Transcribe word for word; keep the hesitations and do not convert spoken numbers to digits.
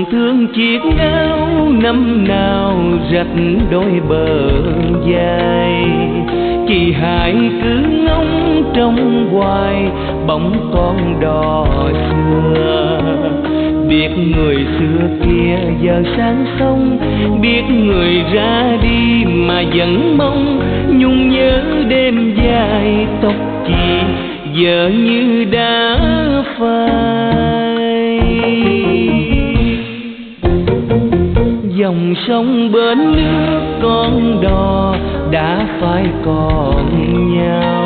buồn thương chiếc áo năm nào rạch đôi bờ vai. Chị hai cứ ngóng trong hoài bóng con đò xưa. Biết người xưa kia giờ sang sông, biết người ra đi mà vẫn mong. Nhung nhớ đêm dài tóc chị giờ như đã phai. Dòng sông bên nước con đò đã phai còn nhau.